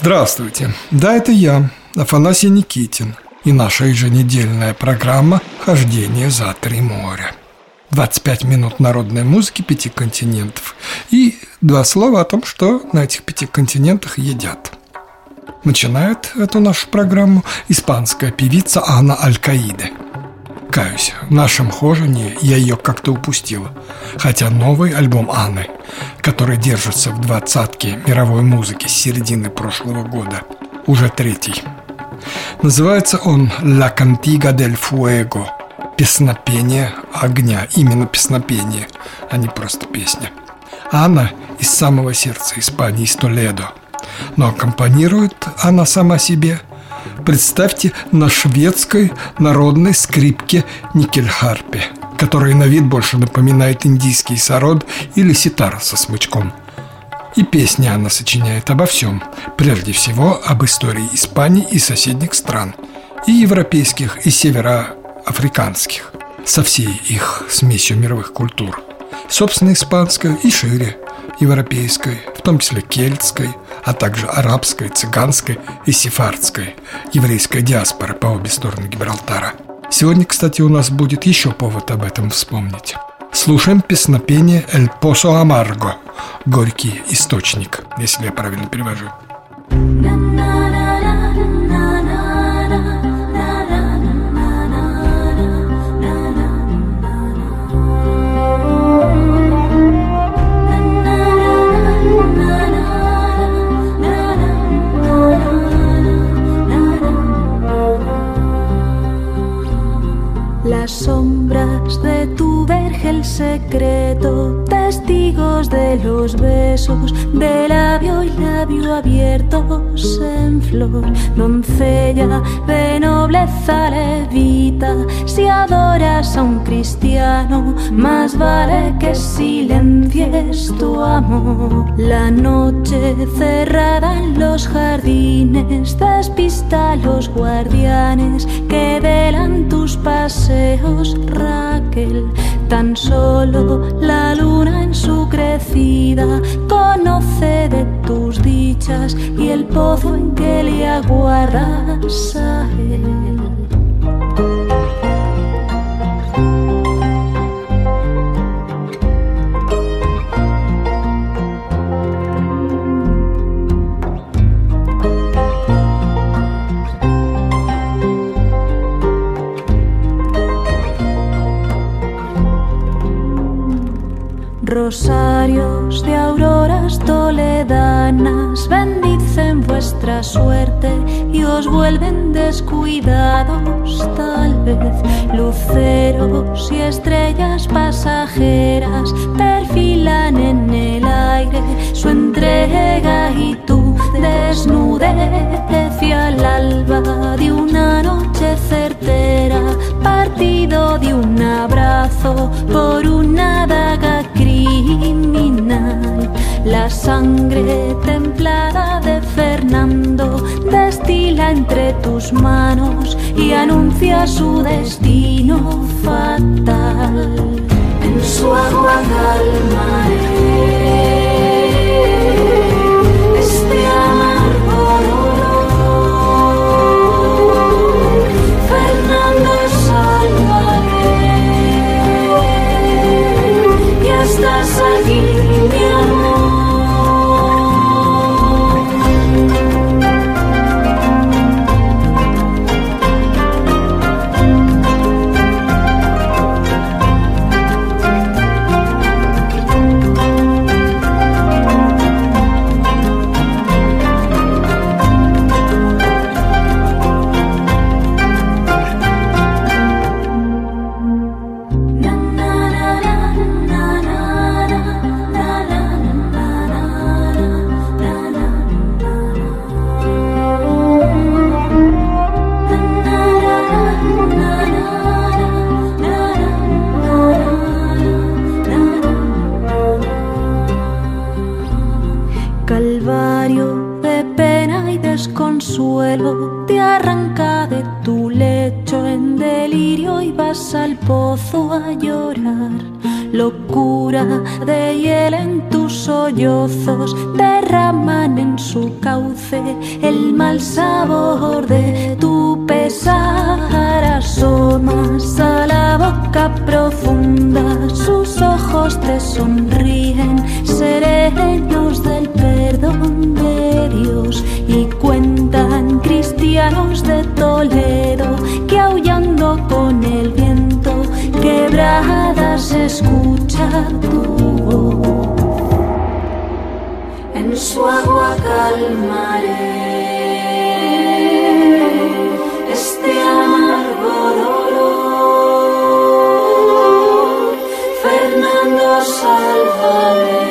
Здравствуйте, да, это я, Афанасий Никитин, и наша еженедельная программа «Хождение за три моря». 25 минут народной музыки 5 континентов и 2 слова о том, что на этих 5 континентах едят. Начинает эту нашу программу испанская певица Ана Алькаиде. Каюсь, в нашем хожении я ее как-то упустил. Хотя новый альбом Анны, который держится в 20-ке мировой музыки с середины прошлого года, уже 3-й. Называется он «La Cantiga del Fuego» – «Песнопение огня». Именно песнопение, а не просто песня. Анна из самого сердца Испании, из Толедо. Но аккомпанирует она сама себе, представьте, на шведской народной скрипке никельхарпе, которая на вид больше напоминает индийский сарод или ситар со смычком. И песни она сочиняет обо всем, прежде всего об истории Испании и соседних стран, и европейских, и североафриканских, со всей их смесью мировых культур. Собственно, испанской и шире европейской, в том числе кельтской, а также арабской, цыганской и сефардской, еврейской диаспоры по обе стороны Гибралтара. Сегодня, кстати, у нас будет еще повод об этом вспомнить. Слушаем песнопение «El Pozo Amargo» – «Горький источник», если я правильно перевожу. Las sombras de tu vergel secreto, testigos de los besos de labio y labio abiertos en flor. Doncella de nobleza levita, si adoras a un cristiano, más vale que silencies tu amor. La noche cerrada en los jardines despista a los guardianes que velan tus paseos, Raquel. Tan solo la luna en su crecida conoce de tus dichas y el pozo en que le aguardas a él. Rosarios de auroras toledanas bendicen vuestra suerte y os vuelven descuidados tal vez. Luceros y estrellas pasajeras perfilan en el aire su entrega y tu desnudez hacia el alba de una noche certera, partido de un abrazo por una daga criminal. La sangre templada de Fernando destila entre tus manos y anuncia su destino fatal. En su agua calmaré este amargo dolor. Fernando, salvaré. Ya estás aquí, mi amor. Calvario de pena y desconsuelo te arranca de tu lecho en delirio y vas al pozo a llorar. Locura de hiel en tus sollozos derraman en su cauce el mal sabor de tu pesar. Asomas a la boca profunda, sus ojos te sonríen, serenos del perdón de Dios, y cuentan cristianos de Toledo que aullando con el viento quebradas escucha tu voz. En su agua calmaré este amargo dolor. Fernando, sálvame,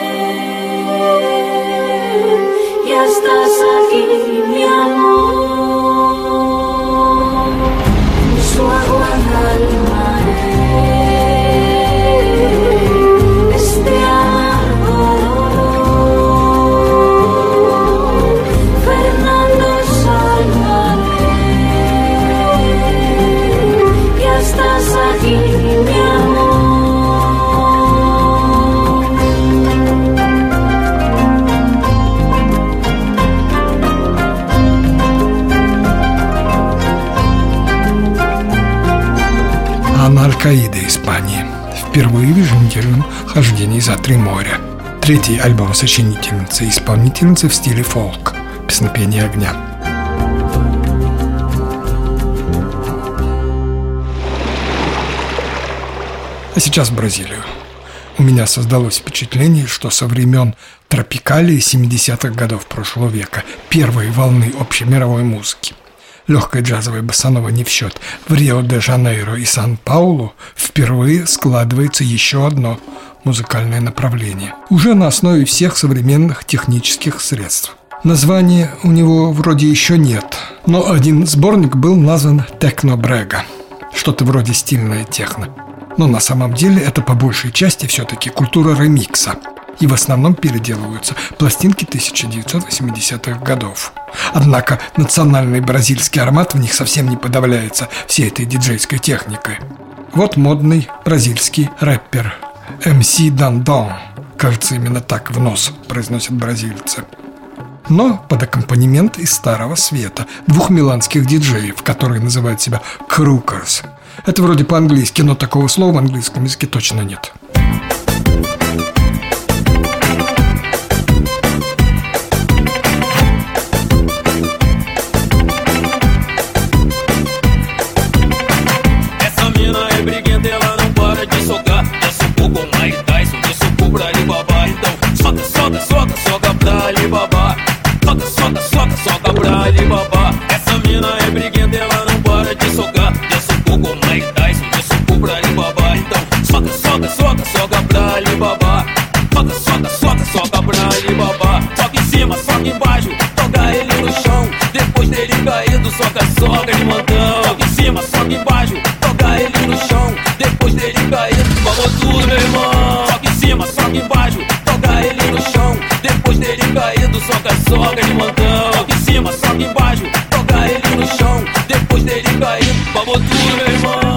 ya estás aquí, mi amor. En su agua calmaré este amargo dolor. Fernando, sálvame, ya estás aquí, mi amor. Анна Аль-Каида, Испания. Впервые в еженедельном хождении за 3 моря. Третий альбом сочинительницы и исполнительницы в стиле фолк. Песнопение огня. А сейчас в Бразилию. У меня создалось впечатление, что со времен тропикалии 70-х годов прошлого века, первой волны общемировой музыки, легкая джазовая боссанова не в счет, в Рио-де-Жанейро и Сан-Паулу впервые складывается еще одно музыкальное направление, уже на основе всех современных технических средств. Названия у него вроде еще нет, но один сборник был назван «Техно-брега», что-то вроде стильное техно. Но на самом деле это по большей части все-таки культура ремикса, и в основном переделываются пластинки 1980-х годов. Однако национальный бразильский аромат в них совсем не подавляется всей этой диджейской техникой. Вот модный бразильский рэпер MC Dandan, кажется, именно так в нос произносят бразильцы, но под аккомпанемент из Старого Света, 2 миланских диджеев, которые называют себя «крукерс». Это вроде по-английски, но такого слова в английском языке точно нет. Soca de montão, soca em cima, soca embaixo, toca ele no chão. Depois dele cair, falou tudo, meu irmão. Soca em cima, soca embaixo, toca ele no chão. Depois dele caído, soca de montão. Soca em cima, soca embaixo, toca ele no chão. Depois dele cair, falou tudo, meu irmão.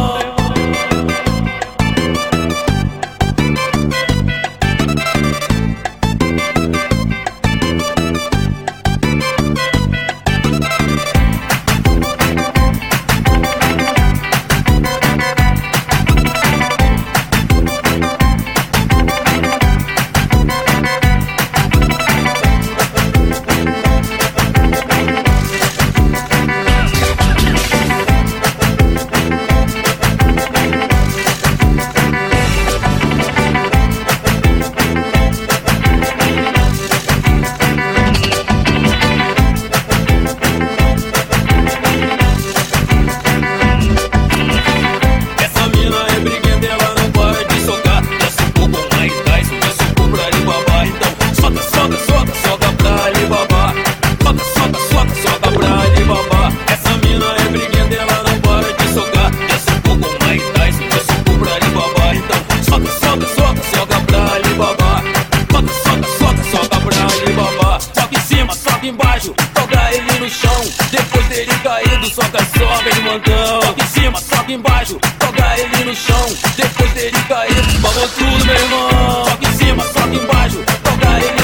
Soca de montão, soca em cima, soca embaixo, toca ele no chão. Depois dele cair, falou tudo, meu irmão. Soca em cima, soca embaixo, toca ele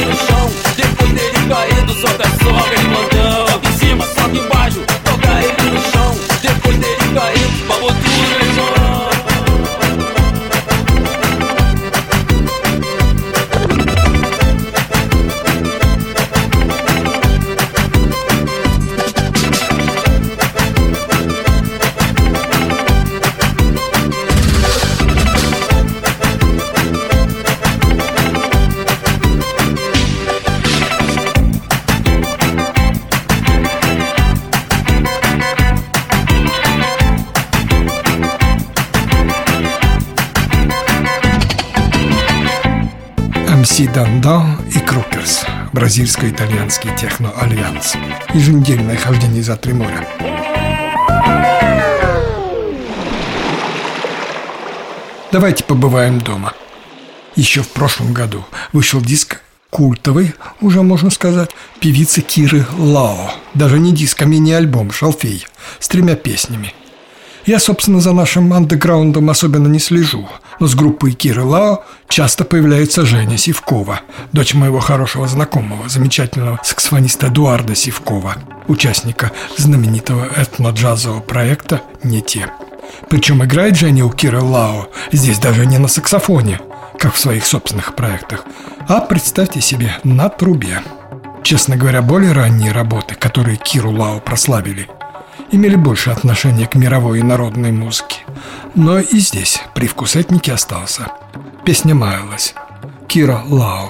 Си Дандан и Крукерс, бразильско-итальянский техно-альянс. Еженедельное хождение за три моря. Давайте побываем дома. Еще в прошлом году вышел диск культовой, уже можно сказать, певицы Киры Лао. Даже не диск, а мини-альбом «Шалфей» с 3 песнями. Я, собственно, за нашим андеграундом особенно не слежу, но с группой Киры Лао часто появляется Женя Сивкова, дочь моего хорошего знакомого, замечательного саксофониста Эдуарда Сивкова, участника знаменитого этно-джазового проекта «Не те». Причем играет Женя у Киры Лао здесь даже не на саксофоне, как в своих собственных проектах, а, представьте себе, на трубе. Честно говоря, более ранние работы, которые Киру Лао прославили, имели больше отношения к мировой и народной музыке. Но и здесь привкус этники остался. Песня маялась. Кира Лао.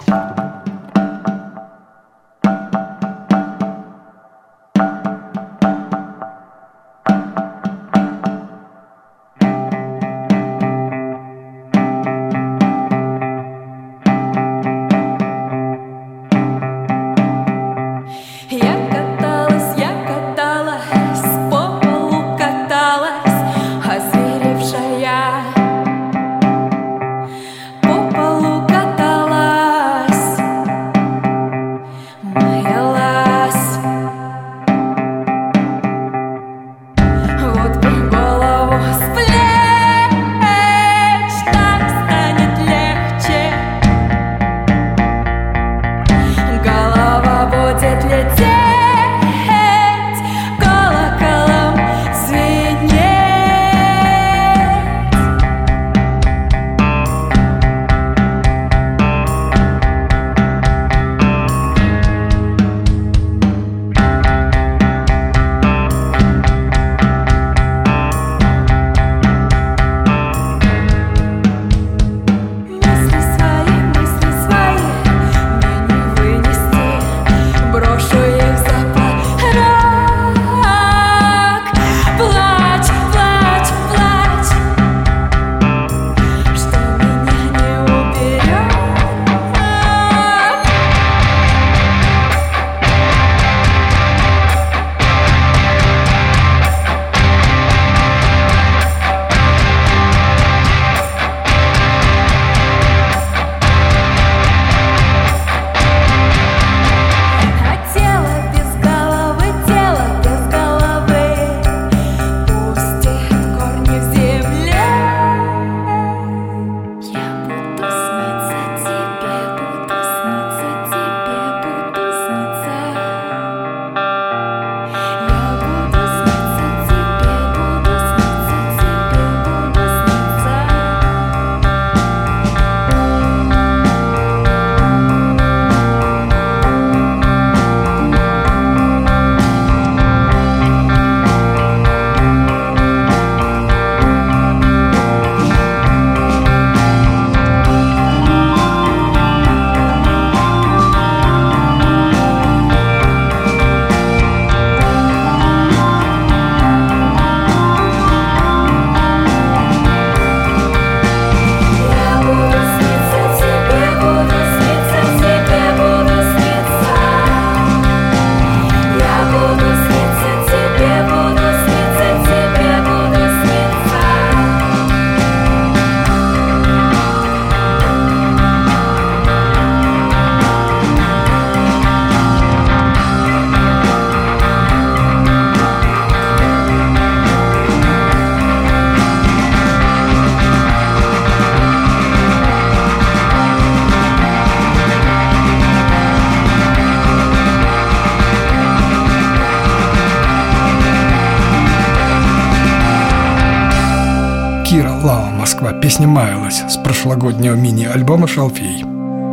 Кира Лао, Москва. Песня маялась с прошлогоднего мини-альбома «Шалфей».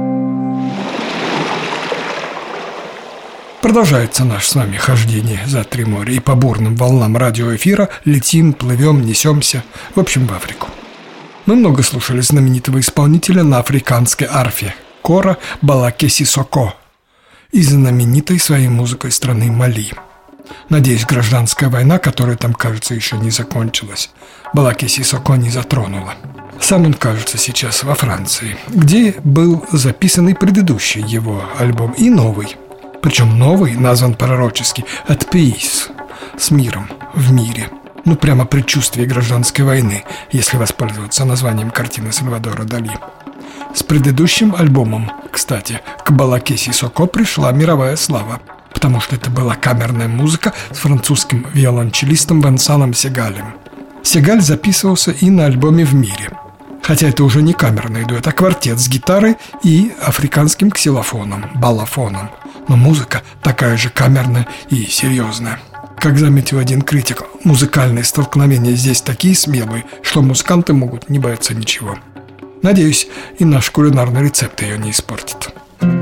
Продолжается наше с вами хождение за три моря, и по бурным волнам радиоэфира летим, плывем, несемся, в общем, в Африку. Мы много слушали знаменитого исполнителя на африканской арфе Кора Балаке Сисоко и знаменитой своей музыкой страны Мали. Надеюсь, гражданская война, которая там, кажется, еще не закончилась, Балаке Сисоко не затронула. Сам он, кажется, сейчас во Франции, где был записан и предыдущий его альбом, и новый. Причем новый назван пророчески «At Peace» – «С миром», «В мире». Ну, прямо предчувствие гражданской войны, если воспользоваться названием картины Сальвадора Дали. С предыдущим альбомом, кстати, к Балаке Сисоко пришла мировая слава, потому что это была камерная музыка с французским виолончелистом Венсаном Сегалем. Сегаль записывался и на альбоме «В мире». Хотя это уже не камерный дуэт, а квартет с гитарой и африканским ксилофоном, балафоном. Но музыка такая же камерная и серьезная. Как заметил один критик, музыкальные столкновения здесь такие смелые, что музыканты могут не бояться ничего. Надеюсь, и наш кулинарный рецепт ее не испортит.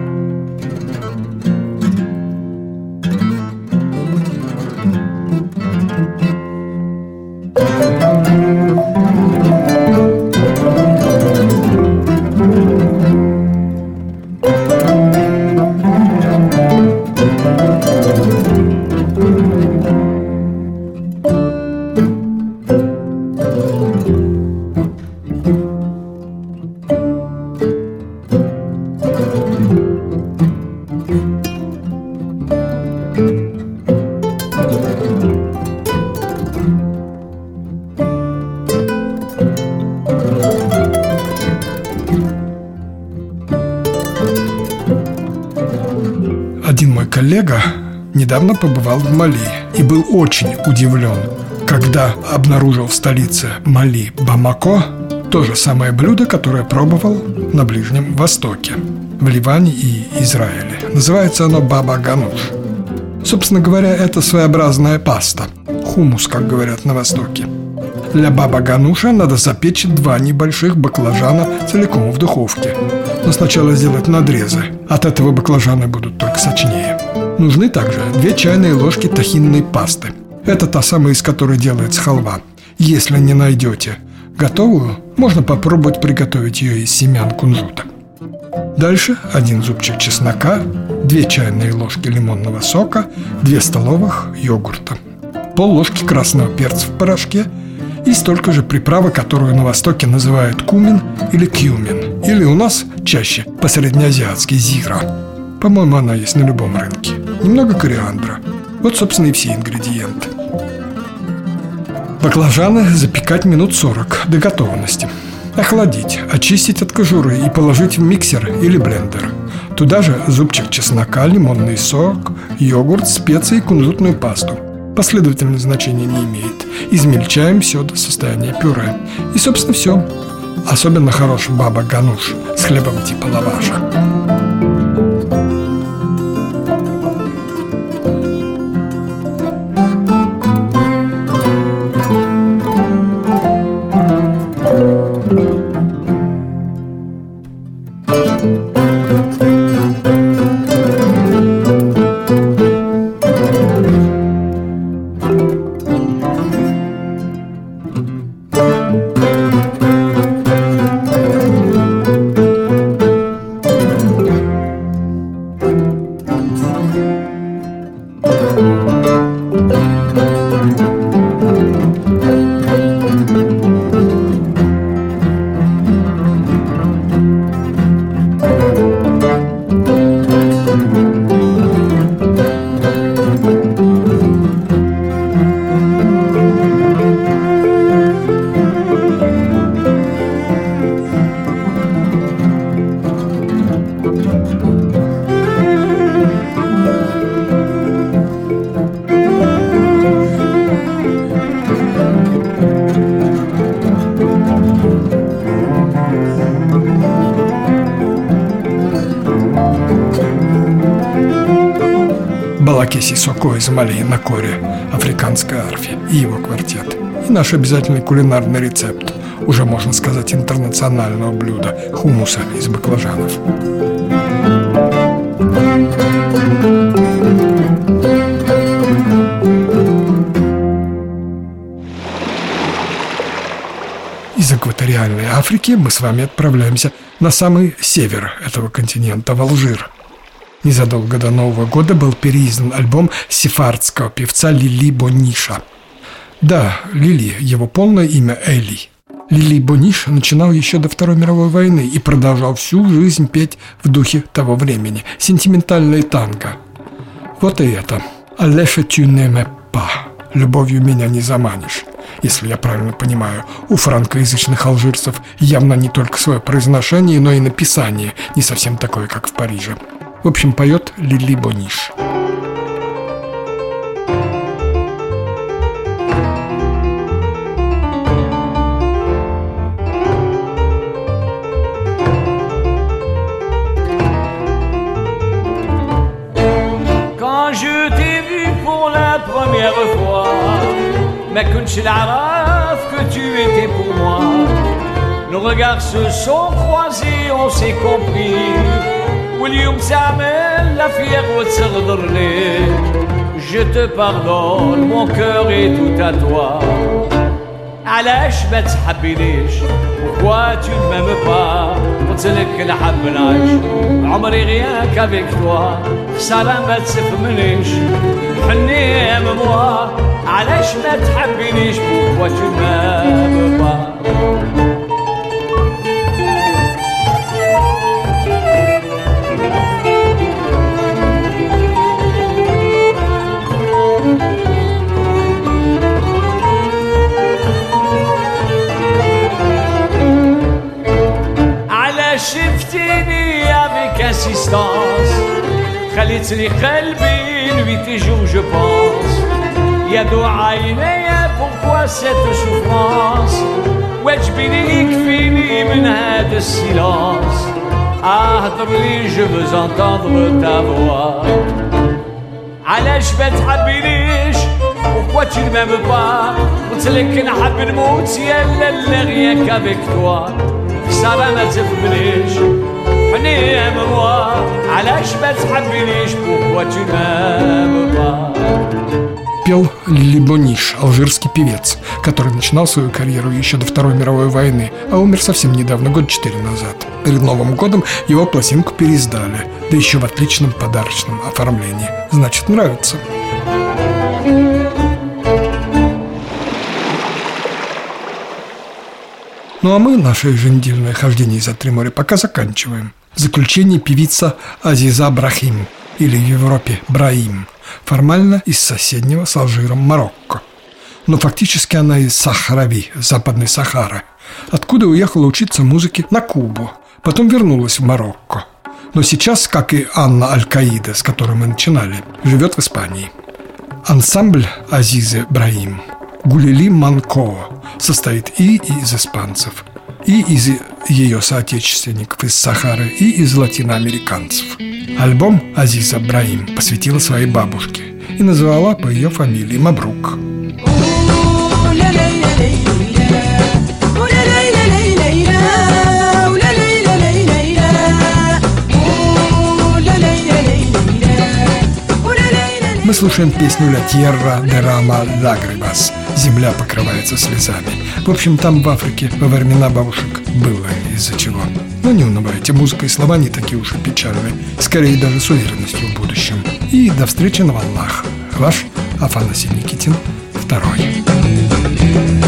Один мой коллега недавно побывал в Мали и был очень удивлен, когда обнаружил в столице Мали, Бамако, то же самое блюдо, которое пробовал на Ближнем Востоке, в Ливане и Израиле. Называется оно баба гануш. Собственно говоря, это своеобразная паста, хумус, как говорят на Востоке. Для баба гануша надо запечь 2 небольших баклажана целиком в духовке. Но сначала сделать надрезы. От этого баклажаны будут только сочнее. Нужны также 2 чайные ложки тахинной пасты. Это та самая, из которой делается халва. Если не найдете готовую, можно попробовать приготовить ее из семян кунжута. Дальше 1 зубчик чеснока, 2 чайные ложки лимонного сока, 2 столовых йогурта, пол-ложки красного перца в порошке и столько же приправы, которую на Востоке называют кумин или кьюмин, или у нас чаще по-среднеазиатски зира. По-моему, она есть на любом рынке. Немного кориандра. Вот, собственно, и все ингредиенты. Баклажаны запекать минут 40 до готовности. Охладить, очистить от кожуры и положить в миксер или блендер. Туда же зубчик чеснока, лимонный сок, йогурт, специи и кунжутную пасту. Последовательное значение не имеет. Измельчаем все до состояния пюре. И, собственно, все. Особенно хорош баба гануш с хлебом типа лаваша. Балаке Сисоко из Мали на коре, африканской арфе и его квартет. И наш обязательный кулинарный рецепт, уже можно сказать интернационального блюда хумуса из баклажанов. Из экваториальной Африки мы с вами отправляемся на самый север этого континента, в Алжир. Незадолго до Нового года был переиздан альбом сефардского певца Лили Бониша. Да, Лили, его полное имя Эли. Лили Бониш начинал еще до Второй мировой войны и продолжал всю жизнь петь в духе того времени. Сентиментальные танго. Вот и это. «Алеша tu ne m'aimes pas» – «Любовью меня не заманишь». Если я правильно понимаю, у франкоязычных алжирцев явно не только свое произношение, но и написание не совсем такое, как в Париже. В общем, поет Лили Бониш. ما كنتش نعرف que tu étais pour moi. Nos regards se sont croisés, on s'est compris. واليوم تعمل la fière وتصغرني. Je te pardonne, mon cœur est tout à toi. علاش ما تحبينيش؟ Pourquoi tu ne m'aimes pas? قلتلك نحب نعيش عمري rien qu'avec toi. خسارة ما تفهمنيش حني à moi. علاش ما تحبينيش؟ Pourquoi tu ne m'aimes pas? شفتيني avec insistance خليتني قلبي nuit et jour je pense يا دعاء عينيا pourquoi cette souffrance واجبيني يكفيني من هذا السيلانس اهدر لي je veux entendre ta voix علاش ما تحبينيش pourquoi tu ne m'aimes pas قلتلك نحب نموت يا لا rien qu'avec toi خسارة ما تفهمنيش حني à moi علاش ما تحبينيش pourquoi tu m'aimes pas. Пел Лили Бониш, алжирский певец, который начинал свою карьеру еще до Второй мировой войны, а умер совсем недавно, год 4 назад. Перед Новым годом его пластинку переиздали, да еще в отличном подарочном оформлении. Значит, нравится. Ну а мы наше еженедельное хождение за три моря пока заканчиваем. В заключение певица Азиза Брахим, или в Европе Браим, формально из соседнего с Алжиром Марокко. Но фактически она из Сахрави, Западной Сахары, откуда уехала учиться музыке на Кубу, потом вернулась в Марокко. Но сейчас, как и Анна Аль-Каида, с которой мы начинали, живет в Испании. Ансамбль Азизы Браим «Гулили Манко» состоит и из испанцев, и из ее соотечественников из Сахары, и из латиноамериканцев. Альбом Азиза Браим посвятила своей бабушке и назвала по ее фамилии Мабрук. Мы слушаем песню «La tierra derrama lágrimas» – «Земля покрывается слезами». В общем, там в Африке во времена бабушек было из-за чего. Но не унывайте, музыка и слова не такие уж и печальные, скорее даже с уверенностью в будущем. И до встречи на волнах. Ваш Афанасий Никитин, 2.